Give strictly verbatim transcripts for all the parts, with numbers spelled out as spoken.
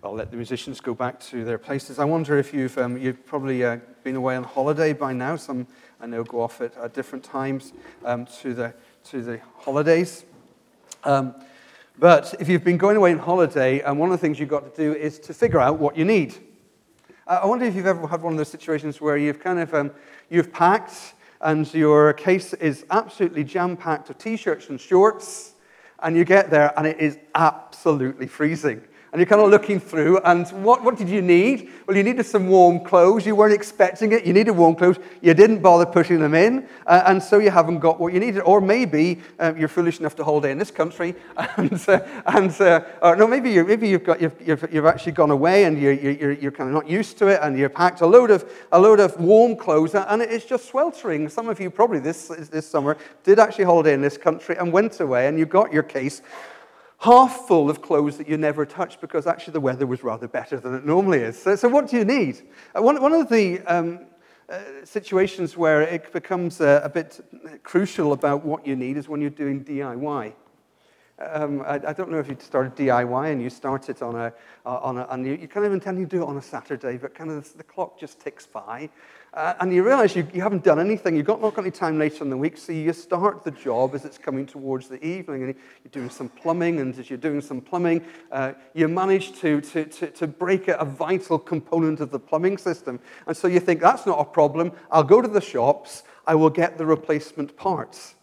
I'll let the musicians go back to their places. I wonder if you've um, you've probably uh, been away on holiday by now. Some I know go off at, at different times um, to the to the holidays. Um, but if you've been going away on holiday, and one of the things you've got to do is to figure out what you need. Uh, I wonder if you've ever had one of those situations where you've kind of um, you've packed and your case is absolutely jam-packed of t-shirts and shorts, and you get there and it is absolutely freezing. And you're kind of looking through, and what, what did you need? Well, you needed some warm clothes. You weren't expecting it. You needed warm clothes. You didn't bother putting them in, uh, and so you haven't got what you needed. Or maybe uh, you're foolish enough to holiday in this country, and uh, and uh, or no, maybe you maybe you've got you've, you've you've actually gone away, and you're you're you're kind of not used to it, and you're packed a load of a load of warm clothes, and it's just sweltering. Some of you probably this this summer did actually holiday in this country and went away, and you got your case half full of clothes that you never touched because actually the weather was rather better than it normally is. So, so what do you need? Uh, one, one of the um, uh, situations where it becomes uh, a bit crucial about what you need is when you're doing D I Y. Um, I, I don't know if you started D I Y and you start it on a, uh, on a and you, you kind of intend to do it on a Saturday, but kind of the, the clock just ticks by. Uh, and you realize you, you haven't done anything. You've got not got any time later in the week, so you start the job as it's coming towards the evening, and you're doing some plumbing, and as you're doing some plumbing, uh, you manage to, to, to, to break a, a vital component of the plumbing system. And so you think, that's not a problem. I'll go to the shops. I will get the replacement parts.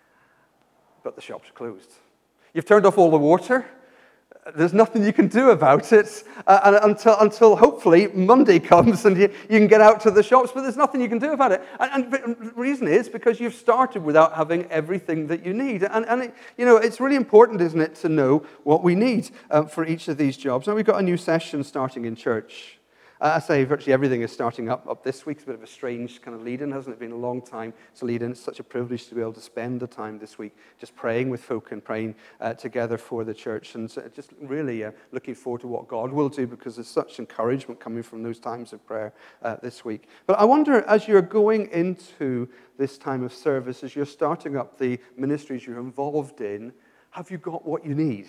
But the shops are closed. You've turned off all the water. There's nothing you can do about it uh, and until, until hopefully Monday comes and you, you can get out to the shops, but there's nothing you can do about it. And, and the reason is because you've started without having everything that you need. And, and it, you know, it's really important, isn't it, to know what we need um, for each of these jobs. Now, we've got a new session starting in church. Uh, I say virtually everything is starting up, up this week. It's a bit of a strange kind of lead-in, hasn't it? Been a long time to lead in. It's such a privilege to be able to spend the time this week just praying with folk and praying uh, together for the church. And so just really uh, looking forward to what God will do because there's such encouragement coming from those times of prayer uh, this week. But I wonder, as you're going into this time of service, as you're starting up the ministries you're involved in, have you got what you need?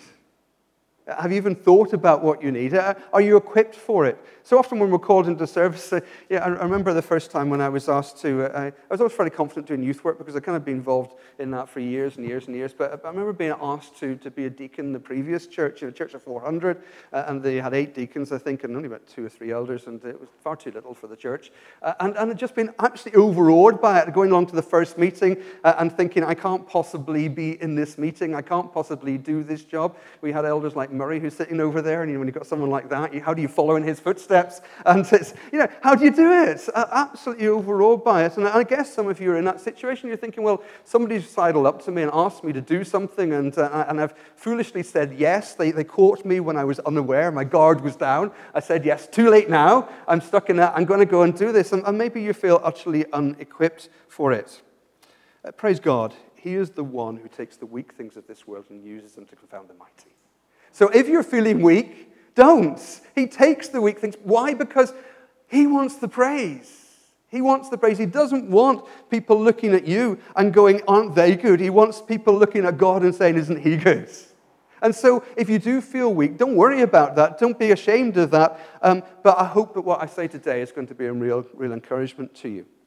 Have you even thought about what you need? Are you equipped for it? So often when we're called into service, uh, yeah, I remember the first time when I was asked to, uh, I was always fairly confident doing youth work because I'd kind of been involved in that for years and years and years, but I remember being asked to, to be a deacon in the previous church, you know, a church of four hundred, uh, and they had eight deacons, I think, and only about two or three elders, and it was far too little for the church. Uh, and, and I'd just been absolutely overawed by it, going along to the first meeting uh, and thinking, I can't possibly be in this meeting, I can't possibly do this job. We had elders like Murray who's sitting over there, and you know, when you've got someone like that, you, how do you follow in his footsteps? And it's, you know, how do you do it? Uh, absolutely overawed by it. And I guess some of you are in that situation. You're thinking, well, somebody's sidled up to me and asked me to do something, and uh, and I've foolishly said yes. They they caught me when I was unaware. My guard was down. I said yes. Too late now. I'm stuck in that. I'm going to go and do this. And, and maybe you feel utterly unequipped for it. Uh, praise God. He is the one who takes the weak things of this world and uses them to confound the mighty. So if you're feeling weak, don't. He takes the weak things. Why? Because he wants the praise. He wants the praise. He doesn't want people looking at you and going, aren't they good? He wants people looking at God and saying, isn't he good? And so if you do feel weak, don't worry about that. Don't be ashamed of that. Um, but I hope that what I say today is going to be a real, real encouragement to you.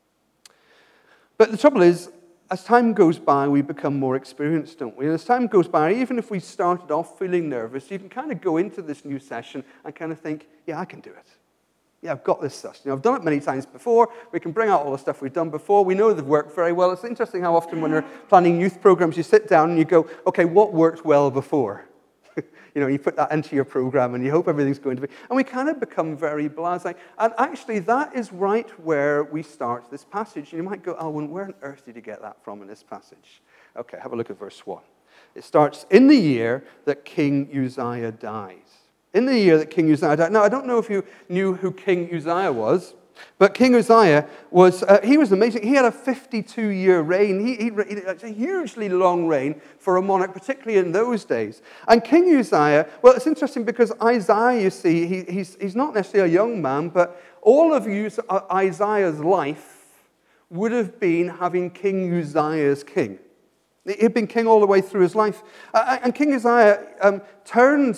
But the trouble is, as time goes by, we become more experienced, don't we? And as time goes by, even if we started off feeling nervous, you can kind of go into this new session and kind of think, yeah, I can do it. Yeah, I've got this stuff. You know, I've done it many times before. We can bring out all the stuff we've done before. We know they've worked very well. It's interesting how often when we're planning youth programs, you sit down and you go, okay, what worked well before? You know, you put that into your program and you hope everything's going to be. And we kind of become very blasé. And actually, that is right where we start this passage. You might go, Alwyn, where on earth did you get that from in this passage? Okay, have a look at verse one. It starts, in the year that King Uzziah died. In the year that King Uzziah died. Now, I don't know if you knew who King Uzziah was. But King Uzziah was, uh, he was amazing. He had a fifty-two-year reign. He, he, it's a hugely long reign for a monarch, particularly in those days. And King Uzziah, well, it's interesting because Isaiah, you see, he, he's, he's not necessarily a young man, but all of Isaiah's life would have been having King Uzziah as king. He'd been king all the way through his life. Uh, and King Uzziah um, turned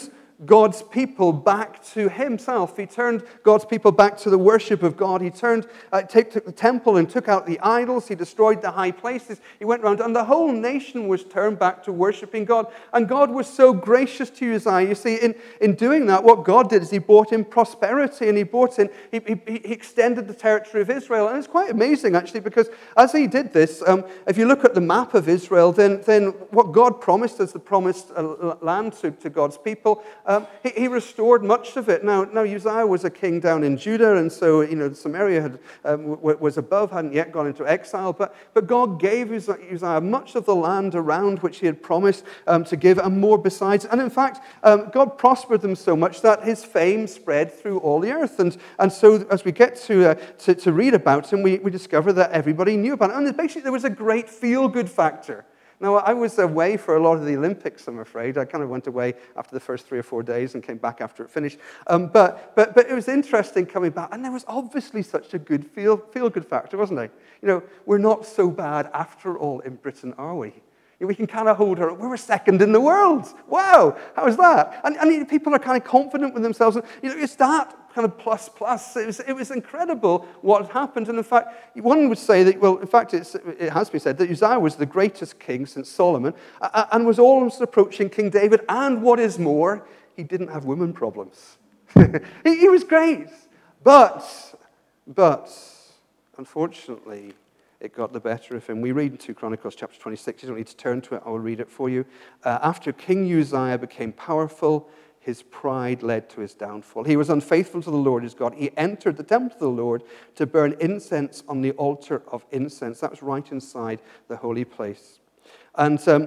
God's people back to himself. He turned God's people back to the worship of God. He turned, uh, took the temple and took out the idols. He destroyed the high places. He went around, and the whole nation was turned back to worshiping God. And God was so gracious to Uzziah. You see, in, in doing that, what God did is he brought in prosperity, and he brought in, he, he, he extended the territory of Israel. And it's quite amazing, actually, because as he did this, um, if you look at the map of Israel, then, then what God promised as the promised uh, land to, to God's people, Um, he, he restored much of it. Now, now Uzziah was a king down in Judah, and so you know Samaria had, um, w- was above, hadn't yet gone into exile. But, but God gave Uzziah much of the land around which he had promised um, to give, and more besides. And in fact, um, God prospered them so much that his fame spread through all the earth. And, and so as we get to, uh, to, to read about him, we, we discover that everybody knew about him. And basically there was a great feel-good factor. Now, I was away for a lot of the Olympics, I'm afraid. I kind of went away after the first three or four days and came back after it finished. Um, but, but, but it was interesting coming back. And there was obviously such a good feel, feel-good factor, wasn't there? You know, we're not so bad after all in Britain, are we? We can kind of hold her. We were second in the world. Wow, how is that? And, and people are kind of confident with themselves. And, you know, it's that kind of plus plus. It was, it was incredible what happened. And in fact, one would say that, well, in fact, it's, it has been said that Uzziah was the greatest king since Solomon and was almost approaching King David. And what is more, he didn't have women problems. he, he was great. But, but, unfortunately, it got the better of him. We read in Second Chronicles chapter twenty-six. You don't need to turn to it. I will read it for you. Uh, after King Uzziah became powerful, his pride led to his downfall. He was unfaithful to the Lord his God. He entered the temple of the Lord to burn incense on the altar of incense. That was right inside the holy place. And um,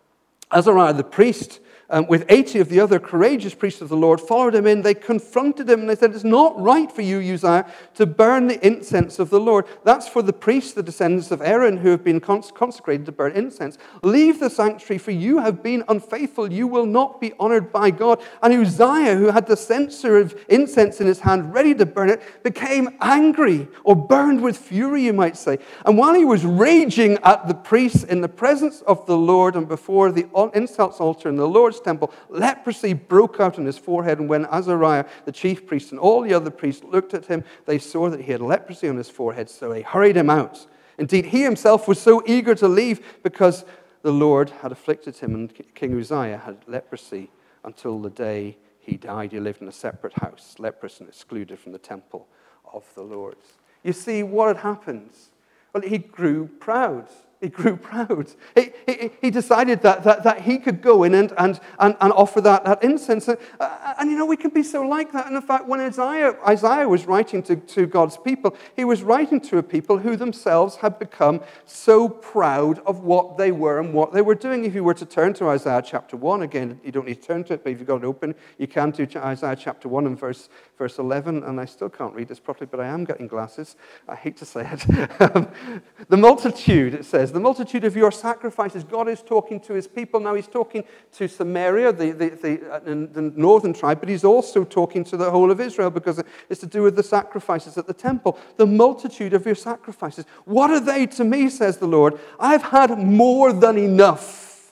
Azariah the priest, um, with eighty of the other courageous priests of the Lord, followed him in. They confronted him and they said, "It's not right for you, Uzziah, to burn the incense of the Lord. That's for the priests, the descendants of Aaron, who have been cons- consecrated to burn incense. Leave the sanctuary, for you have been unfaithful. You will not be honored by God." And Uzziah, who had the censer of incense in his hand, ready to burn it, became angry, or burned with fury, you might say. And while he was raging at the priests in the presence of the Lord and before the incense altar in the Lord's temple, leprosy broke out on his forehead. And when Azariah, the chief priest, and all the other priests looked at him, they saw that he had leprosy on his forehead, so they hurried him out. Indeed, he himself was so eager to leave because the Lord had afflicted him, and King Uzziah had leprosy until the day he died. He lived in a separate house, leprous and excluded from the temple of the Lord. You see, what had happened? Well, he grew proud. He grew proud. He, he, he decided that, that, that he could go in and, and, and, and offer that, that incense. And, uh, and, you know, we can be so like that. And in fact, when Isaiah, Isaiah was writing to, to God's people, he was writing to a people who themselves had become so proud of what they were and what they were doing. If you were to turn to Isaiah chapter one, again, you don't need to turn to it, but if you've got it open, you can to Isaiah chapter one and verse, verse eleven. And I still can't read this properly, but I am getting glasses. I hate to say it. um, the multitude, it says, the multitude of your sacrifices. God is talking to his people. Now he's talking to Samaria, the, the, the, uh, the northern tribe, but he's also talking to the whole of Israel because it's to do with the sacrifices at the temple. The multitude of your sacrifices. What are they to me, says the Lord? I've had more than enough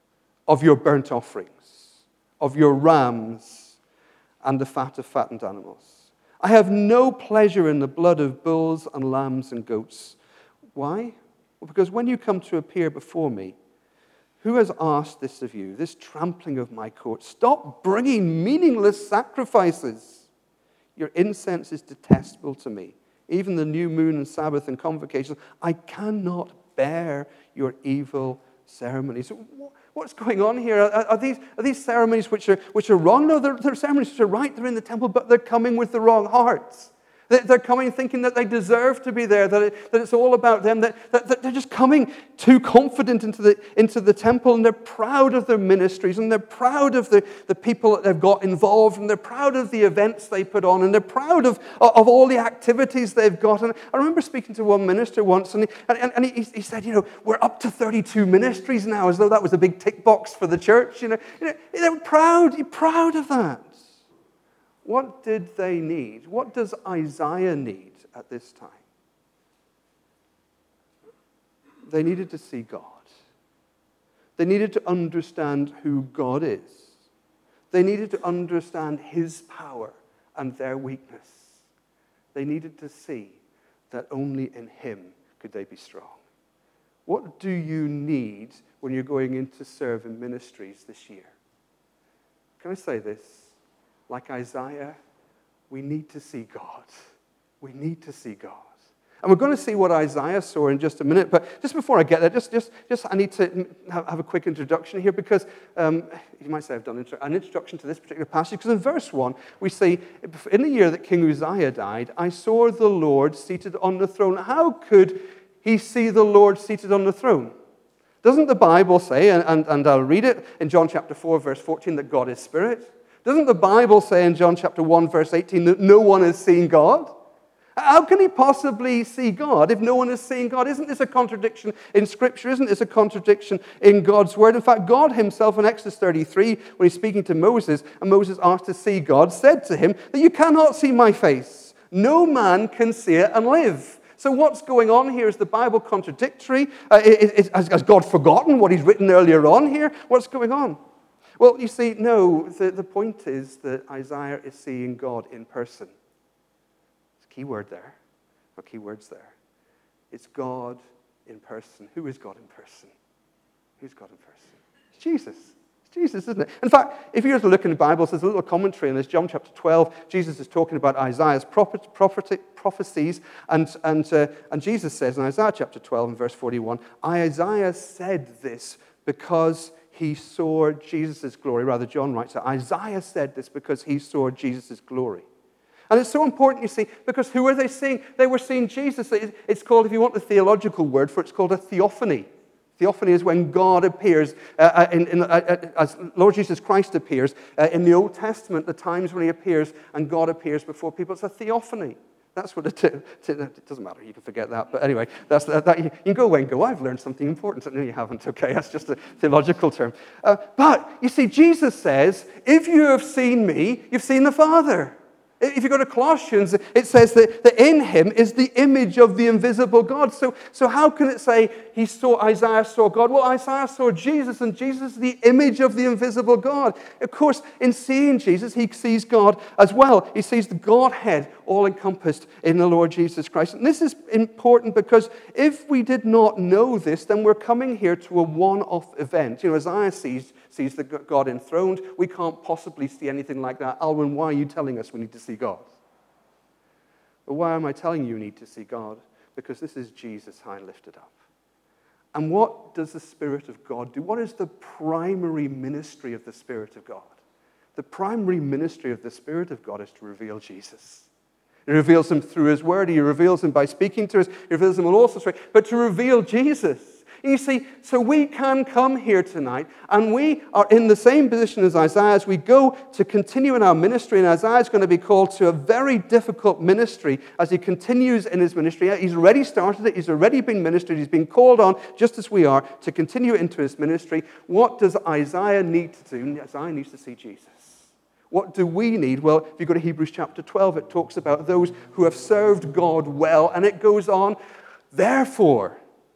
of your burnt offerings, of your rams, and the fat of fattened animals. I have no pleasure in the blood of bulls and lambs and goats. Why? Well, because when you come to appear before me, who has asked this of you, this trampling of my court? Stop bringing meaningless sacrifices. Your incense is detestable to me. Even the new moon and Sabbath and convocations. I cannot bear your evil ceremonies. What's going on here? Are, are, these, are these ceremonies which are, which are wrong? No, they're, they're ceremonies which are right. They're in the temple, but they're coming with the wrong hearts. They're coming thinking that they deserve to be there, that, it, that it's all about them, that, that, that they're just coming too confident into the, into the temple, and they're proud of their ministries, and they're proud of the, the people that they've got involved, and they're proud of the events they put on, and they're proud of, of all the activities they've got. And I remember speaking to one minister once, and he, and, and he, he said, you know, we're up to thirty-two ministries now, as though that was a big tick box for the church. You know, you know they're proud, you're proud of that. What did they need? What does Isaiah need at this time? They needed to see God. They needed to understand who God is. They needed to understand his power and their weakness. They needed to see that only in him could they be strong. What do you need when you're going in to serve in ministries this year? Can I say this? Like Isaiah, we need to see God. We need to see God. And we're going to see what Isaiah saw in just a minute. But just before I get there, just, just, just I need to have, have a quick introduction here because um, you might say I've done an introduction to this particular passage. Because in verse one, we say, in the year that King Uzziah died, I saw the Lord seated on the throne. How could he see the Lord seated on the throne? Doesn't the Bible say, and, and, and I'll read it in John chapter four, verse fourteen, that God is spirit? Doesn't the Bible say in John chapter one, verse eighteen, that no one has seen God? How can he possibly see God if no one has seen God? Isn't this a contradiction in Scripture? Isn't this a contradiction in God's Word? In fact, God himself in Exodus thirty-three, when he's speaking to Moses, and Moses asked to see God, said to him that you cannot see my face. No man can see it and live. So what's going on here? Is the Bible contradictory? Uh, is, is, has God forgotten what he's written earlier on here? What's going on? Well, you see, no, the, the point is that Isaiah is seeing God in person. Key word there, or key words there. It's God in person. Who is God in person? Who's God in person? It's Jesus. It's Jesus, isn't it? In fact, if you were to look in the Bible, there's a little commentary in this. John chapter twelve, Jesus is talking about Isaiah's prophet, prophet, prophecies, and, and, uh, and Jesus says in Isaiah chapter twelve and verse forty-one, Isaiah said this because he saw Jesus' glory. Rather, John writes that Isaiah said this because he saw Jesus' glory. And it's so important, you see, because who were they seeing? They were seeing Jesus. It's called, if you want the theological word for it, it's called a theophany. Theophany is when God appears, uh, in, in, uh, as Lord Jesus Christ appears. Uh, in the Old Testament, the times when he appears and God appears before people, it's a theophany. That's what it is. It doesn't matter, you can forget that. But anyway, that's, that, that, you can go away and go, I've learned something important. No, you haven't, okay? That's just a theological term. Uh, but, you see, Jesus says, if you have seen me, you've seen the Father. If you go to Colossians, it says that, that in him is the image of the invisible God. So, so how can it say he saw, Isaiah saw God? Well, Isaiah saw Jesus, and Jesus is the image of the invisible God. Of course, in seeing Jesus, he sees God as well. He sees the Godhead all encompassed in the Lord Jesus Christ. And this is important because if we did not know this, then we're coming here to a one-off event. You know, Isaiah sees sees the God enthroned. We can't possibly see anything like that. Alwyn, why are you telling us we need to see God? But why am I telling you you need to see God? Because this is Jesus high and lifted up. And what does the Spirit of God do? What is the primary ministry of the Spirit of God? The primary ministry of the Spirit of God is to reveal Jesus. He reveals him through his word. He reveals him by speaking to us. He reveals him in all sorts of ways. But to reveal Jesus. You see, so we can come here tonight, and we are in the same position as Isaiah as we go to continue in our ministry, and Isaiah is going to be called to a very difficult ministry as he continues in his ministry. He's already started it. He's already been ministered. He's been called on, just as we are, to continue into his ministry. What does Isaiah need to do? Isaiah needs to see Jesus. What do we need? Well, if you go to Hebrews chapter twelve, it talks about those who have served God well, and it goes on, therefore,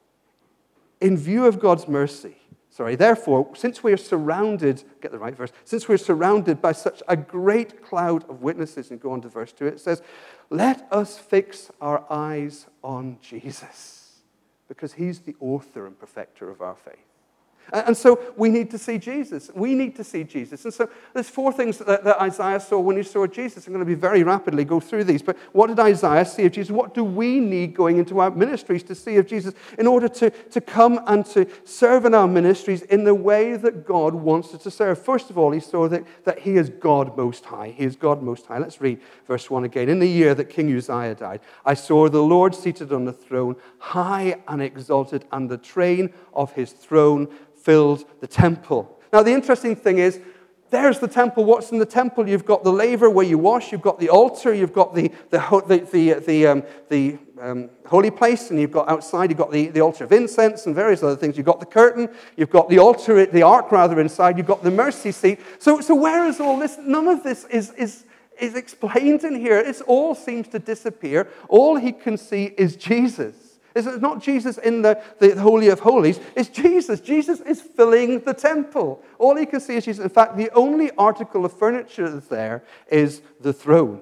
in view of God's mercy, sorry, therefore, since we are surrounded, get the right verse, since we're surrounded by such a great cloud of witnesses, and go on to verse two, it says, let us fix our eyes on Jesus, because he's the author and perfecter of our faith. And so we need to see Jesus. We need to see Jesus. And so there's four things that, that Isaiah saw when he saw Jesus. I'm going to be very rapidly go through these. But what did Isaiah see of Jesus? What do we need going into our ministries to see of Jesus in order to, to come and to serve in our ministries in the way that God wants us to serve? First of all, he saw that, that he is God Most High. He is God Most High. Let's read verse one again. In the year that King Uzziah died, I saw the Lord seated on the throne, high and exalted, and the train of his throne filled the temple. Now, the interesting thing is, there's the temple. What's in the temple? You've got the laver where you wash. You've got the altar. You've got the the the the, the, um, the um, holy place, and you've got outside. You've got the, the altar of incense and various other things. You've got the curtain. You've got the altar, the ark rather, inside. You've got the mercy seat. So, so where is all this? None of this is is is explained in here. It all seems to disappear. All he can see is Jesus. It's not Jesus in the, the Holy of Holies. It's Jesus. Jesus is filling the temple. All he can see is Jesus. In fact, the only article of furniture that's there is the throne.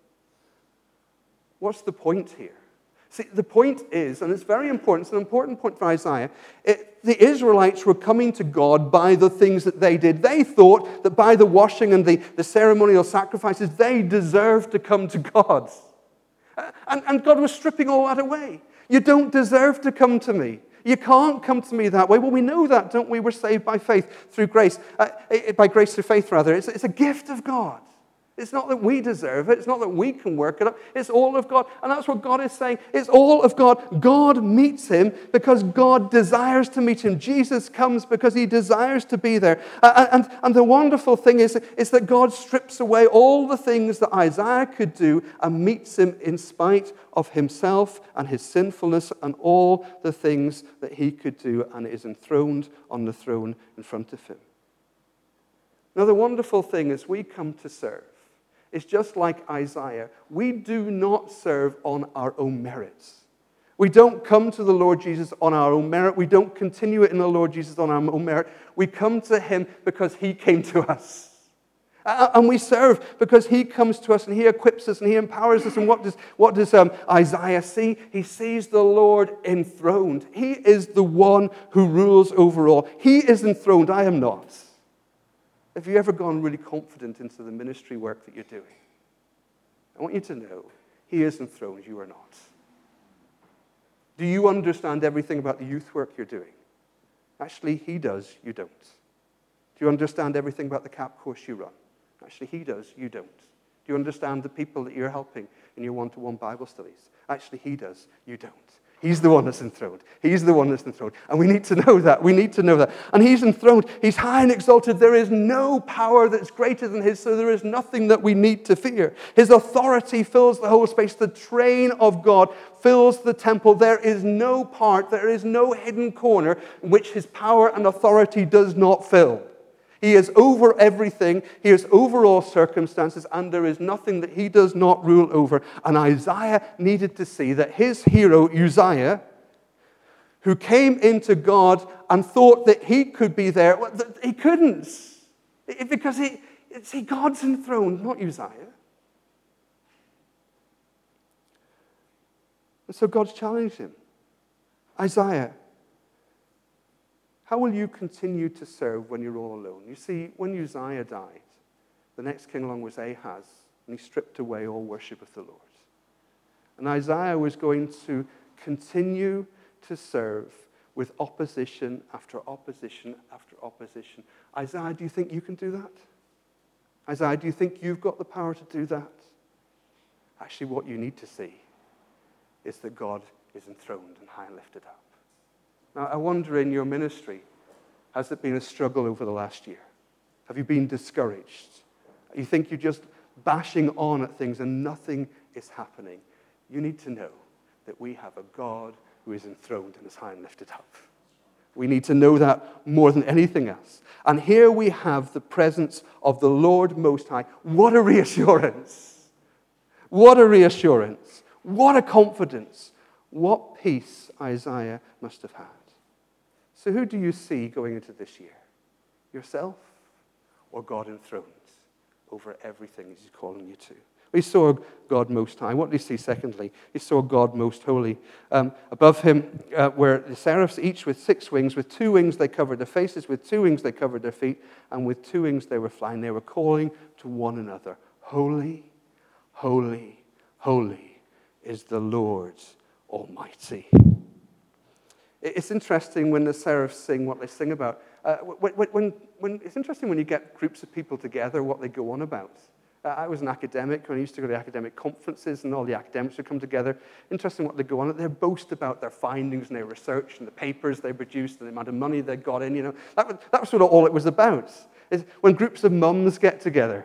What's the point here? See, the point is, and it's very important, it's an important point for Isaiah, it, the Israelites were coming to God by the things that they did. They thought that by the washing and the, the ceremonial sacrifices, they deserved to come to God. And, and God was stripping all that away. You don't deserve to come to me. You can't come to me that way. Well, we know that, don't we? We're saved by faith through grace. Uh, by grace through faith, rather. It's, it's a gift of God. It's not that we deserve it. It's not that we can work it up. It's all of God. And that's what God is saying. It's all of God. God meets him because God desires to meet him. Jesus comes because he desires to be there. Uh, and, and the wonderful thing is, is that God strips away all the things that Isaiah could do and meets him in spite of himself and his sinfulness and all the things that he could do, and is enthroned on the throne in front of him. Now, the wonderful thing is we come to serve. It's just like Isaiah. We do not serve on our own merits. We don't come to the Lord Jesus on our own merit. We don't continue it in the Lord Jesus on our own merit. We come to him because he came to us. And we serve because he comes to us and he equips us and he empowers us. And what does, what does um, Isaiah see? He sees the Lord enthroned. He is the one who rules over all. He is enthroned. I am not. Have you ever gone really confident into the ministry work that you're doing? I want you to know, he is enthroned, you are not. Do you understand everything about the youth work you're doing? Actually, he does, you don't. Do you understand everything about the C A P course you run? Actually, he does, you don't. Do you understand the people that you're helping in your one-to-one Bible studies? Actually, he does, you don't. He's the one that's enthroned. He's the one that's enthroned. And we need to know that. We need to know that. And he's enthroned. He's high and exalted. There is no power that's greater than his, so there is nothing that we need to fear. His authority fills the whole space. The train of God fills the temple. There is no part, there is no hidden corner in which his power and authority does not fill. He is over everything. He is over all circumstances, and there is nothing that he does not rule over. And Isaiah needed to see that his hero, Uzziah, who came into God and thought that he could be there, he couldn't. Because he, see, God's enthroned, not Uzziah. And so God's challenged him. Isaiah, how will you continue to serve when you're all alone? You see, when Uzziah died, the next king along was Ahaz, and he stripped away all worship of the Lord. And Isaiah was going to continue to serve with opposition after opposition after opposition. Isaiah, do you think you can do that? Isaiah, do you think you've got the power to do that? Actually, what you need to see is that God is enthroned and high and lifted up. Now, I wonder in your ministry, has it been a struggle over the last year? Have you been discouraged? You think you're just bashing on at things and nothing is happening? You need to know that we have a God who is enthroned and is high and lifted up. We need to know that more than anything else. And here we have the presence of the Lord Most High. What a reassurance! What a reassurance! What a confidence! What peace Isaiah must have had. So who do you see going into this year? Yourself or God enthroned over everything he's calling you to? He saw God Most High. What did he see secondly? He saw God Most Holy. Um, above him uh, were the seraphs, each with six wings. With two wings they covered their faces, with two wings they covered their feet, and with two wings they were flying. They were calling to one another, Holy, holy, holy is the Lord Almighty. It's interesting when the seraphs sing what they sing about. Uh, when, when, when, it's interesting when you get groups of people together, what they go on about. Uh, I was an academic when I used to go to academic conferences, and all the academics would come together. Interesting what they go on about. They boast about their findings and their research and the papers they produced and the amount of money they got in. You know, that was, that was sort of all it was about. Is when groups of mums get together,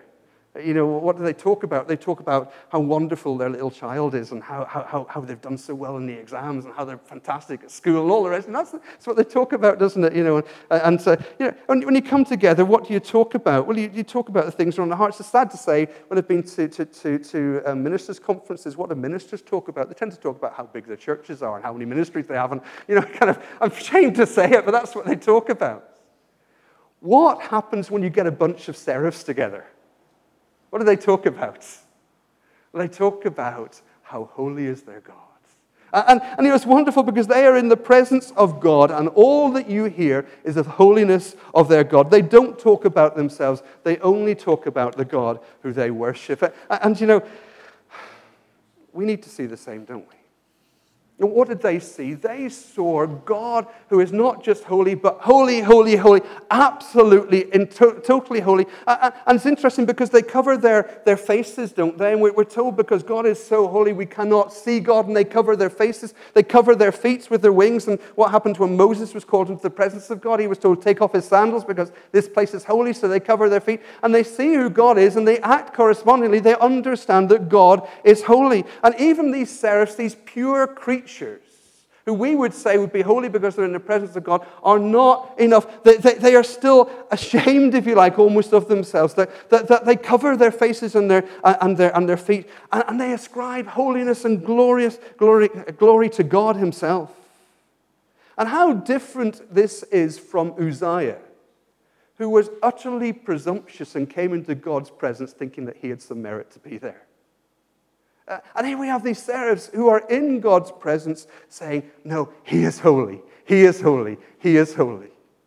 You know, what do they talk about? They talk about how wonderful their little child is and how, how, how they've done so well in the exams and how they're fantastic at school and all the rest. And that's, that's what they talk about, doesn't it? You know, and, and so, you know, when, when you come together, what do you talk about? Well, you, you talk about the things that are on the hearts. It's sad to say, when I've been to, to, to, to um, ministers' conferences, what do ministers talk about? They tend to talk about how big their churches are and how many ministries they have. And, you know, kind of, I'm ashamed to say it, but that's what they talk about. What happens when you get a bunch of seraphs together? What do they talk about? Well, they talk about how holy is their God. And, and it was wonderful because they are in the presence of God, and all that you hear is of holiness of their God. They don't talk about themselves. They only talk about the God who they worship. And, and you know, we need to see the same, don't we? And what did they see? They saw God who is not just holy, but holy, holy, holy, absolutely, and to- totally holy. Uh, and it's interesting because they cover their, their faces, don't they? And we're, we're told because God is so holy, we cannot see God, and they cover their faces. They cover their feet with their wings. And what happened when Moses was called into the presence of God? He was told to take off his sandals because this place is holy, so they cover their feet. And they see who God is, and they act correspondingly. They understand that God is holy. And even these seraphs, these pure creatures, who we would say would be holy because they're in the presence of God, are not enough. They, they, they are still ashamed, if you like, almost of themselves. That, that, that they cover their faces and their, uh, and their, and their feet, and, and they ascribe holiness and glorious glory, glory to God himself. And how different this is from Uzziah, who was utterly presumptuous and came into God's presence thinking that he had some merit to be there. Uh, and here we have these seraphs who are in God's presence saying, no, he is holy, he is holy, he is holy.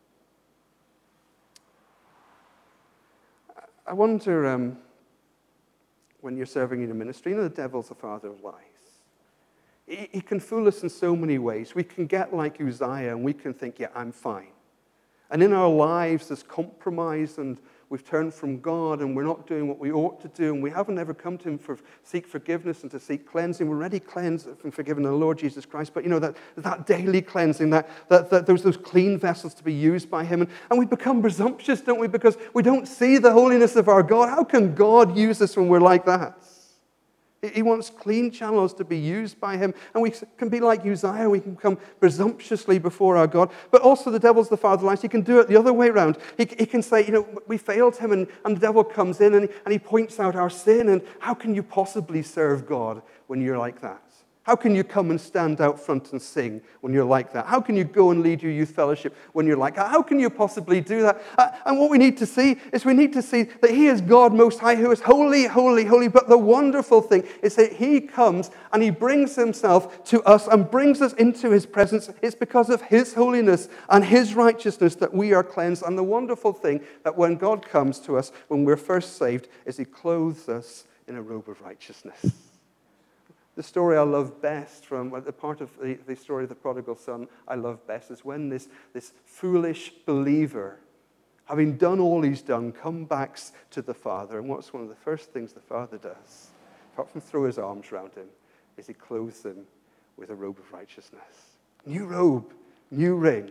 I wonder, um, when you're serving in a ministry, you know, the devil's the father of lies. He, he can fool us in so many ways. We can get like Uzziah and we can think, yeah, I'm fine. And in our lives, there's compromise and we've turned from God and we're not doing what we ought to do, and we haven't ever come to him for seek forgiveness and to seek cleansing. We're already cleansed and forgiven in the Lord Jesus Christ, but you know, that, that daily cleansing, that, that, that those, those clean vessels to be used by him. And, and we become presumptuous, don't we, because we don't see the holiness of our God. How can God use us when we're like that? He wants clean channels to be used by him. And we can be like Uzziah. We can come presumptuously before our God. But also the devil's the father of lies. He can do it the other way around. He, he can say, you know, we failed him. And, and the devil comes in and, and he points out our sin. And how can you possibly serve God when you're like that? How can you come and stand out front and sing when you're like that? How can you go and lead your youth fellowship when you're like that? How can you possibly do that? Uh, and what we need to see is we need to see that he is God Most High, who is holy, holy, holy. But the wonderful thing is that he comes and he brings himself to us and brings us into his presence. It's because of his holiness and his righteousness that we are cleansed. And the wonderful thing that when God comes to us, when we're first saved, is he clothes us in a robe of righteousness. The story I love best from, the part of the, the story of the prodigal son I love best is when this, this foolish believer, having done all he's done, comes back to the father. And what's one of the first things the father does, apart from throw his arms around him, is he clothes him with a robe of righteousness. New robe, new ring,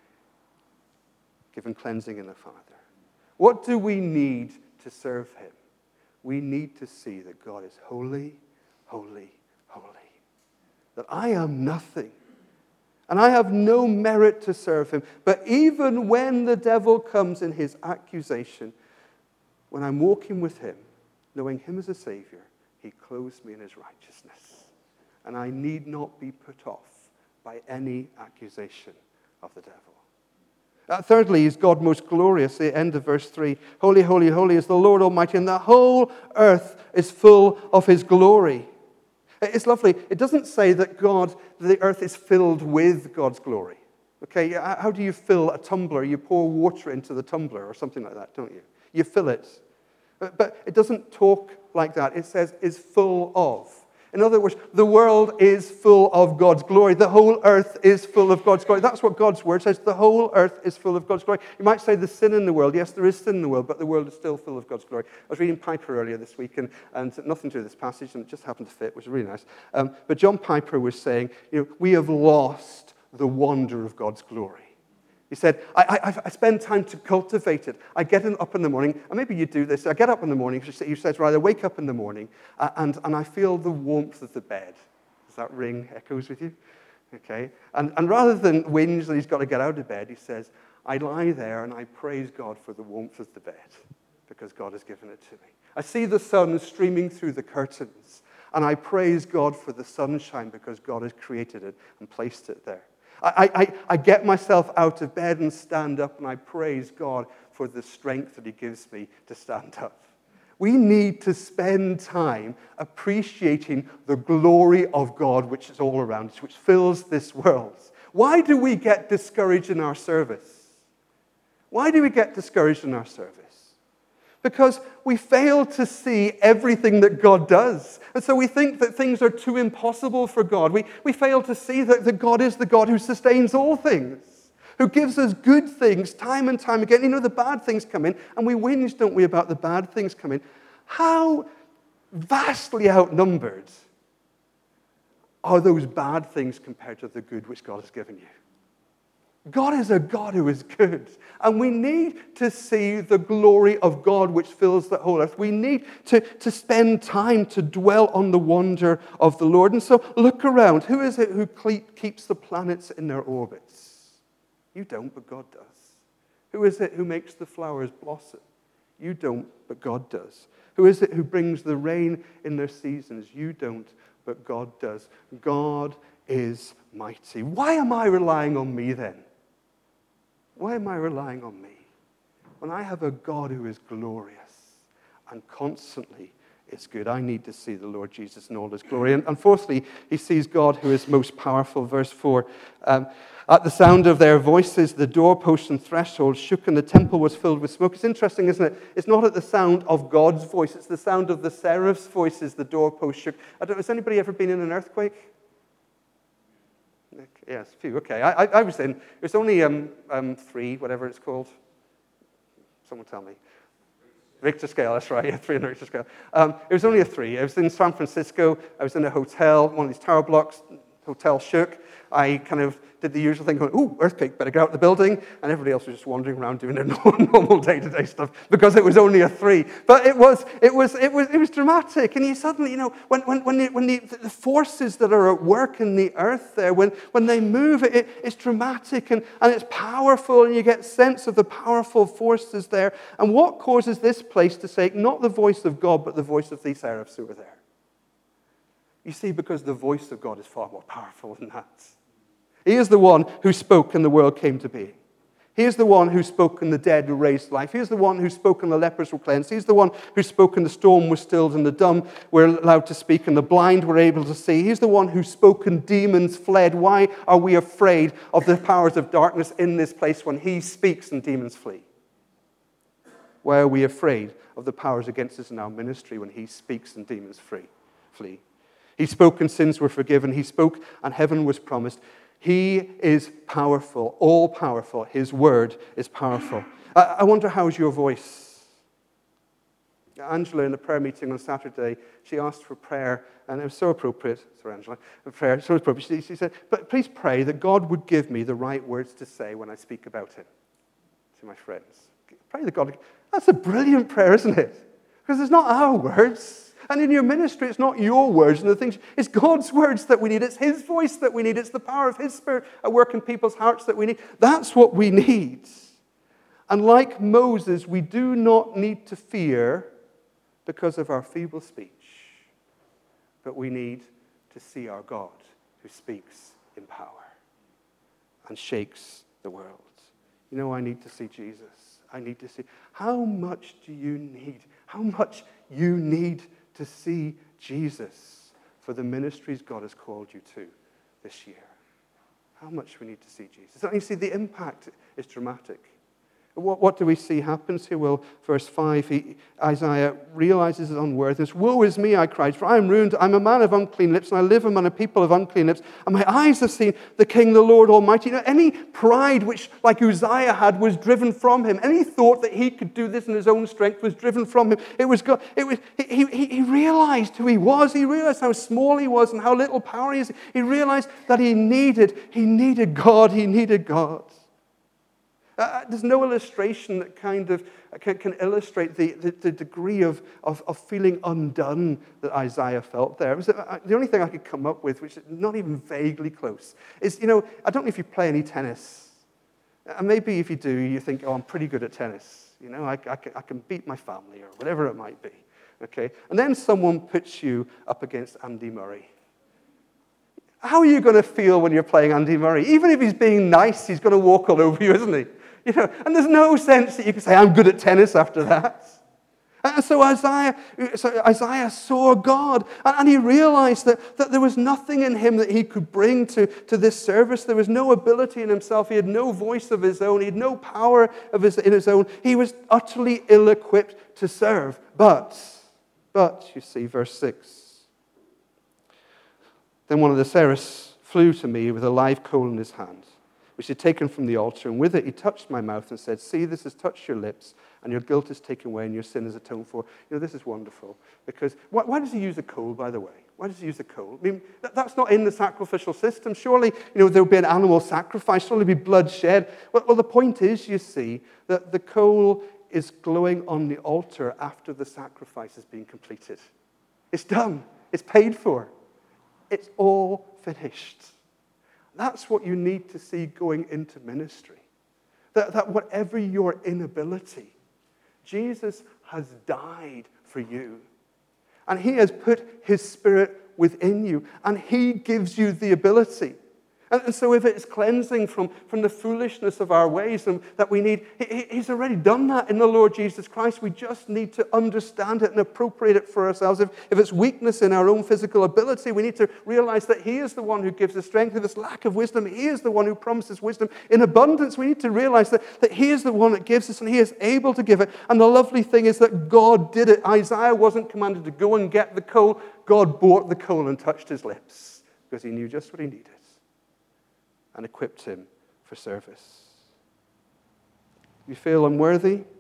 given cleansing in the Father. What do we need to serve him? We need to see that God is holy, holy, holy. That I am nothing. And I have no merit to serve him. But even when the devil comes in his accusation, when I'm walking with him, knowing him as a Savior, he clothes me in his righteousness. And I need not be put off by any accusation of the devil. Uh, thirdly, is God most glorious? The end of verse three. Holy, holy, holy is the Lord Almighty, and the whole earth is full of his glory. It's lovely. It doesn't say that God, the earth is filled with God's glory. Okay, how do you fill a tumbler? You pour water into the tumbler or something like that, don't you? You fill it. But, but it doesn't talk like that. It says is full of. In other words, the world is full of God's glory. The whole earth is full of God's glory. That's what God's word says. The whole earth is full of God's glory. You might say there's sin in the world. Yes, there is sin in the world, but the world is still full of God's glory. I was reading Piper earlier this week, and, and nothing to do with this passage, and it just happened to fit, which was really nice. Um, but John Piper was saying, you know, we have lost the wonder of God's glory. He said, I, I, I spend time to cultivate it. I get up in the morning, and maybe you do this. I get up in the morning, he says, right, I wake up in the morning, uh, and, and I feel the warmth of the bed. Does that ring echoes with you? Okay. And, and rather than whinge that he's got to get out of bed, he says, I lie there and I praise God for the warmth of the bed because God has given it to me. I see the sun streaming through the curtains, and I praise God for the sunshine because God has created it and placed it there. I, I, I get myself out of bed and stand up, and I praise God for the strength that he gives me to stand up. We need to spend time appreciating the glory of God which is all around us, which fills this world. Why do we get discouraged in our service? Why do we get discouraged in our service? Because we fail to see everything that God does. And so we think that things are too impossible for God. We, we fail to see that, that God is the God who sustains all things, who gives us good things time and time again. You know, the bad things come in, and we whinge, don't we, about the bad things come in. How vastly outnumbered are those bad things compared to the good which God has given you? God is a God who is good. And we need to see the glory of God which fills the whole earth. We need to, to spend time to dwell on the wonder of the Lord. And so look around. Who is it who keeps the planets in their orbits? You don't, but God does. Who is it who makes the flowers blossom? You don't, but God does. Who is it who brings the rain in their seasons? You don't, but God does. God is mighty. Why am I relying on me then? Why am I relying on me when I have a God who is glorious and constantly is good? I need to see the Lord Jesus in all his glory. And, and fourthly, he sees God who is most powerful. Verse four, um, at the sound of their voices, the doorposts and thresholds shook and the temple was filled with smoke. It's interesting, isn't it? It's not at the sound of God's voice. It's the sound of the seraphs' voices the doorposts shook. I don't, has anybody ever been in an earthquake? Yes, a few. Okay, I, I, I was in. It was only um, um, three, whatever it's called. Someone tell me. Richter scale, that's right. Yeah, three on the Richter scale. Um, it was only a three. I was in San Francisco. I was in a hotel, one of these tower blocks. Hotel shook. I kind of did the usual thing, going, ooh, earthquake, better get out of the building. And everybody else was just wandering around doing their normal day-to-day stuff because it was only a three. But it was, it was, it was, it was dramatic. And you suddenly, you know, when when when, the, when the, the forces that are at work in the earth there, when when they move, it, it's dramatic and, and it's powerful, and you get sense of the powerful forces there. And what causes this place to say, not the voice of God, but the voice of these seraphs who were there? You see, because the voice of God is far more powerful than that. He is the one who spoke and the world came to be. He is the one who spoke and the dead were raised to life. He is the one who spoke and the lepers were cleansed. He is the one who spoke and the storm was stilled and the dumb were allowed to speak and the blind were able to see. He is the one who spoke and demons fled. Why are we afraid of the powers of darkness in this place when he speaks and demons flee? Why are we afraid of the powers against us in our ministry when he speaks and demons free, flee? He spoke and sins were forgiven. He spoke and heaven was promised. He is powerful, all-powerful. His word is powerful. I, I wonder, how's your voice? Angela, in a prayer meeting on Saturday, she asked for prayer, and it was so appropriate. Sorry, Angela. Prayer, so appropriate. She, she said, but please pray that God would give me the right words to say when I speak about him to my friends. Pray that God... That's a brilliant prayer, isn't it? Because it's not our words. And in your ministry, it's not your words and the things. It's God's words that we need. It's his voice that we need. It's the power of his Spirit at work in people's hearts that we need. That's what we need. And like Moses, we do not need to fear because of our feeble speech. But we need to see our God who speaks in power and shakes the world. You know, I need to see Jesus. I need to see. How much do you need? How much you need to see Jesus for the ministries God has called you to this year? How much we need to see Jesus. And you see, the impact is dramatic. What, what do we see happens here? Well, verse five, he, Isaiah realizes his unworthiness. Woe is me, I cried, for I am ruined. I'm a man of unclean lips, and I live among a people of unclean lips. And my eyes have seen the King, the Lord Almighty. You know, any pride which, like Uzziah had, was driven from him. Any thought that he could do this in his own strength was driven from him. It was God. It was. He, he, he realized who he was. He realized how small he was and how little power he is. He realized that he needed, he needed God. He needed God. Uh, there's no illustration that kind of can, can illustrate the, the, the degree of, of, of feeling undone that Isaiah felt there. It was, uh, the only thing I could come up with, which is not even vaguely close, is, you know, I don't know if you play any tennis. And maybe if you do, you think, oh, I'm pretty good at tennis. You know, I, I, can, I can beat my family or whatever it might be. Okay? And then someone puts you up against Andy Murray. How are you going to feel when you're playing Andy Murray? Even if he's being nice, he's going to walk all over you, isn't he? You know, and there's no sense that you can say, I'm good at tennis after that. And so Isaiah, so Isaiah saw God, and he realized that, that there was nothing in him that he could bring to, to this service. There was no ability in himself. He had no voice of his own. He had no power of his, in his own. He was utterly ill-equipped to serve. But, but, you see, verse six. Then one of the seraphs flew to me with a live coal in his hand, which he had taken from the altar, and with it he touched my mouth and said, see, this has touched your lips, and your guilt is taken away, and your sin is atoned for. You know, this is wonderful. Because, why, why does he use the coal, by the way? Why does he use the coal? I mean, that, that's not in the sacrificial system. Surely, you know, there would be an animal sacrifice. Surely there would be blood shed. Well, well, the point is, you see, that the coal is glowing on the altar after the sacrifice has been completed. It's done. It's paid for. It's all finished. That's what you need to see going into ministry. That, that whatever your inability, Jesus has died for you. And he has put his Spirit within you. And he gives you the ability. And, and so if it's cleansing from, from the foolishness of our ways and that we need, he, he's already done that in the Lord Jesus Christ. We just need to understand it and appropriate it for ourselves. If, if it's weakness in our own physical ability, we need to realize that he is the one who gives us strength. If it's lack of wisdom, he is the one who promises wisdom in abundance. We need to realize that, that he is the one that gives us and he is able to give it. And the lovely thing is that God did it. Isaiah wasn't commanded to go and get the coal. God bought the coal and touched his lips because he knew just what he needed and equipped him for service. Do you feel unworthy? Do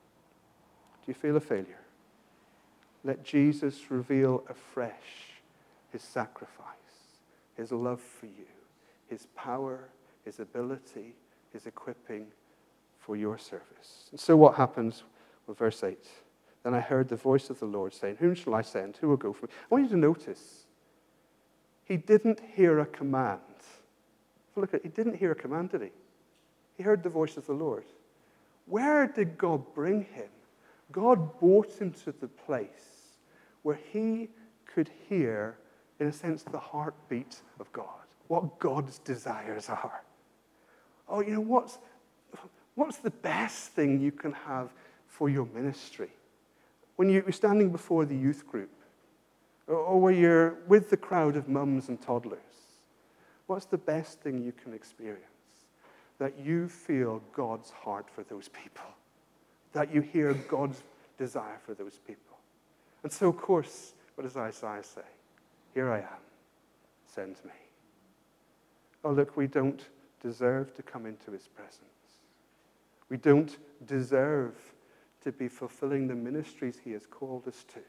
you feel a failure? Let Jesus reveal afresh his sacrifice, his love for you, his power, his ability, his equipping for your service. And so what happens? Well, verse eight. Then I heard the voice of the Lord saying, whom shall I send? Who will go for me? I want you to notice, he didn't hear a command. Look at, he didn't hear a command, did he? He heard the voice of the Lord. Where did God bring him? God brought him to the place where he could hear, in a sense, the heartbeat of God, what God's desires are. Oh, you know, what's, what's the best thing you can have for your ministry? When you're standing before the youth group, or where you're with the crowd of mums and toddlers, what's the best thing you can experience? That you feel God's heart for those people. That you hear God's desire for those people. And so, of course, what does Isaiah say? Here I am. Send me. Oh, look, we don't deserve to come into his presence. We don't deserve to be fulfilling the ministries he has called us to.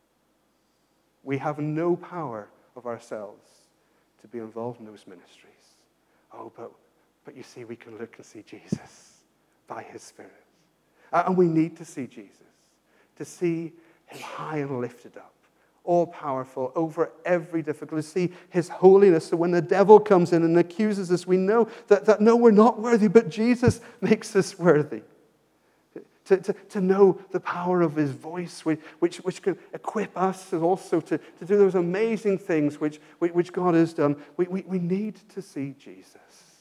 We have no power of ourselves to be involved in those ministries. Oh, but, but you see, we can look and see Jesus by his Spirit. And we need to see Jesus, to see him high and lifted up, all-powerful over every difficulty, to see his holiness. So when the devil comes in and accuses us, we know that, that no, we're not worthy, but Jesus makes us worthy. To, to, to know the power of his voice, which, which, which can equip us and also to, to do those amazing things which, which God has done. We, we, we need to see Jesus.